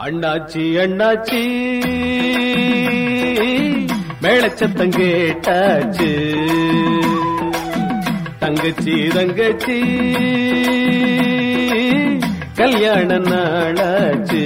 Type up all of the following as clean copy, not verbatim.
அண்ணாச்சி அண்ணாச்சி மேளச்சத்தம் கேட்டாச்சு, தங்கச்சி தங்கச்சி கல்யாண நாளாச்சு.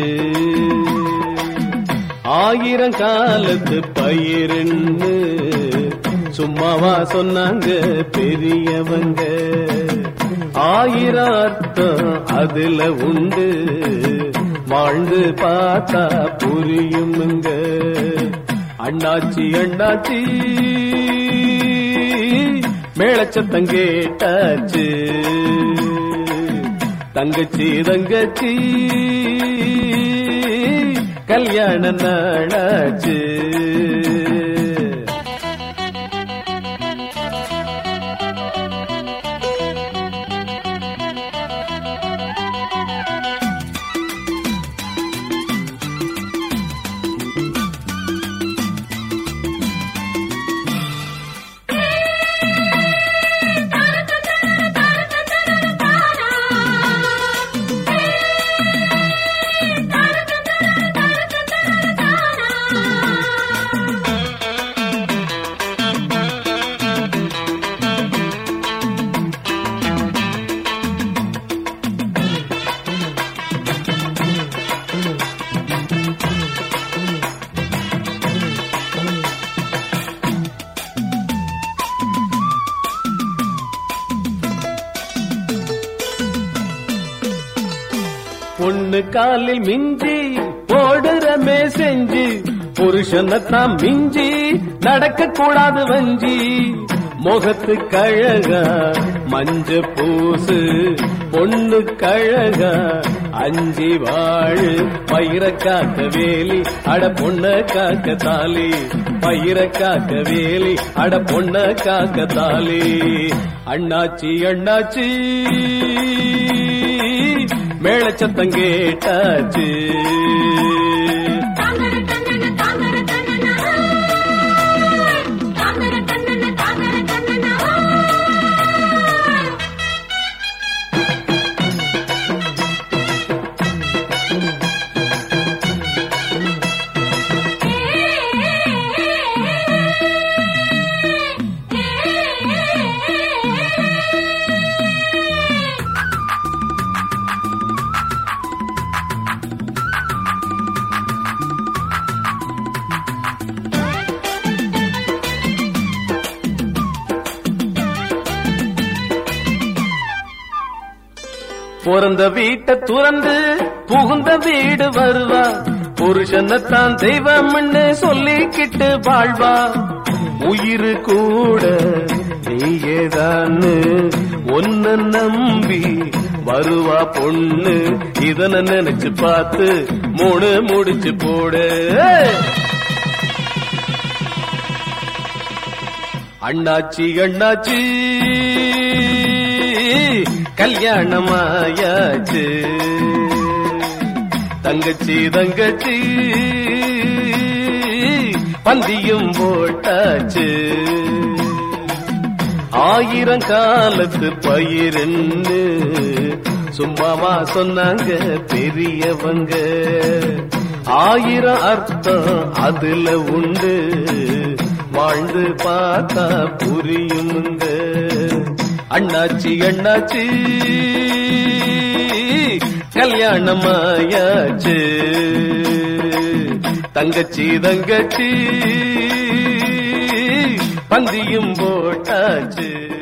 1000 காலத்து பயிருன்னு சும்மாவா சொன்னாங்க பெரியவங்க. 1000 அர்த்தம் அதுல உண்டு, வாழ்ந்து பார்த்தா புரியுமுங்க. அண்ணாச்சி அண்ணாச்சி மேளச்சத்தம் கேட்டாச்சு, தங்கச்சி தங்கச்சி கல்யாண நாளாச்சு. பொண்ணு காலில் மிஞ்சி போடுறமே செஞ்சு, புருஷனத்தான் மிஞ்சி நடக்க கூடாது வஞ்சி. முகத்து கழகா மஞ்ச பூசு, பொண்ணு கழகா அஞ்சி வாழு. பயிர காக்க வேலி அட பொண்ண காக்க தாலி, பயிர காக்க வேலி அட பொண்ண காக்க தாலி. அண்ணாச்சி அண்ணாச்சி மேளச்சத்தம் கேட்டாச்சு, பிறந்த வீட்டை துறந்து புகுந்த வீடு வருவா. புருஷனத்தான் தெய்வம்னு சொல்லிக்கிட்டு வாழ்வா. உயிரு கூட நீயேதான்னு ஒன்ன நம்பி வருவா பொண்ணு. இதனை நினைச்சு பார்த்து 3 முடிச்சு போடு. அண்ணாச்சி அண்ணாச்சி கல்யாணமாயாச்சு, தங்கச்சி தங்கச்சி பந்தியும் போட்டாச்சு. 1000 காலத்து பயிருன்னு சும்மாவா சொன்னாங்க பெரியவங்க. 1000 அர்த்தம் அதுல உண்டு, வாழ்ந்து பார்த்தா புரியுமுங்க. அண்ணாச்சி அண்ணாச்சி கல்யாணமாயாச்சு, தங்கச்சி தங்கச்சி பந்தியும் போட்டாச்சு.